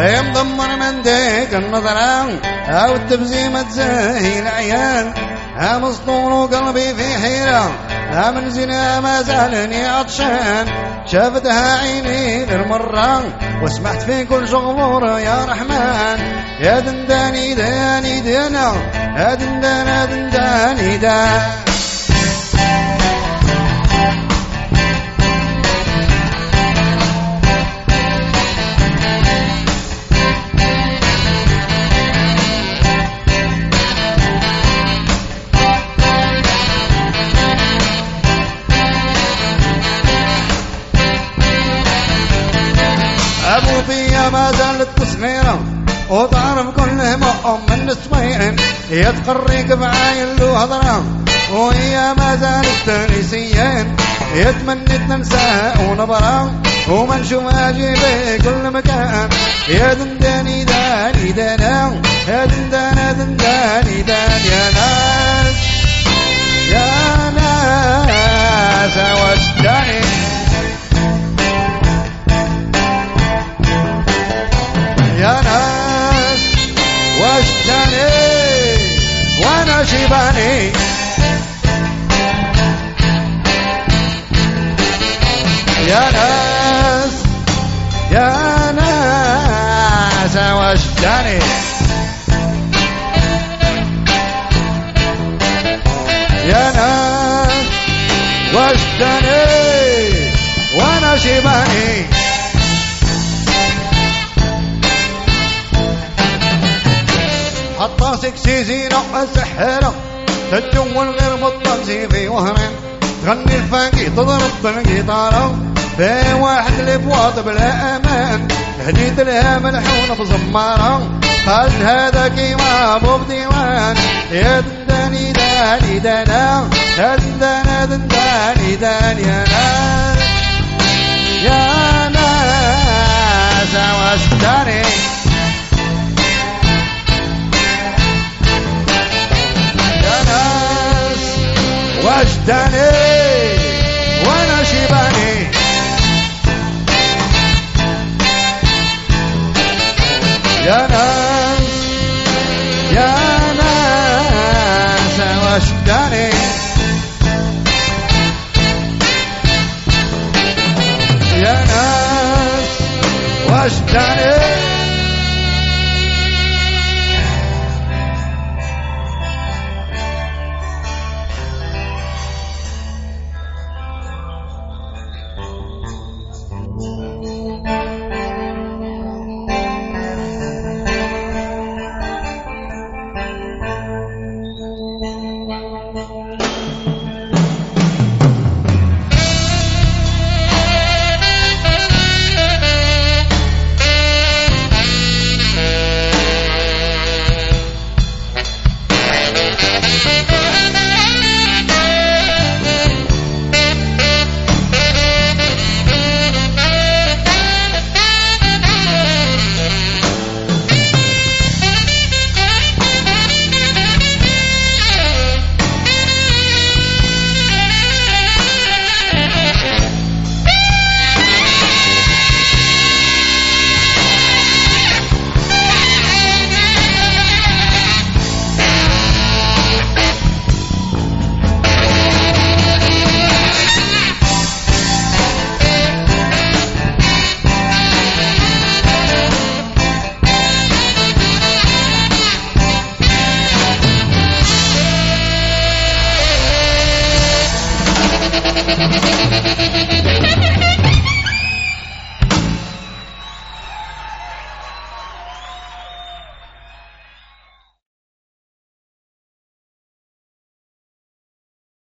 مضمر من ديك النظرة أو التبزيمة زاهي العيان مسطول وقلبي في حيرة من زنا ما زالني عطشان شافتها عيني للمرة وسمعت في كل شغبور يا رحمن يا دنداني داني دانا يا دندانا دنداني دان أبو فيا ما زالت تصغيرة وتعرف كل مؤم من السوين يتقريك بعاين له هضرة وهي ما زالت نسيين يتمنى ننساها ونبرة وما نشوفها جيبي كل مكان يا دنداني داني دانا يا دندانا دنداني دان يا ناس يا ناس واشتاني يا ناس واشتاني وانا شيباني يا ناس يا ناس واشتاني يا ناس واشتاني وانا شيباني حطاسك سيزينة وسحرة تتجول غير مطلسي في وهرين تغني الفاقي تضرب بالقيطارة في واحد الابواط بلا امان هديت لها ملحونة بزمارة قال هذا كيما ابو بديوان يا دنداني داني دانا يا دندانا دنداني دان يا ناس يا ناس واشتاني واشتاني وانا شيباني يا ناس يا ناس واشتاني يا ناس واشتاني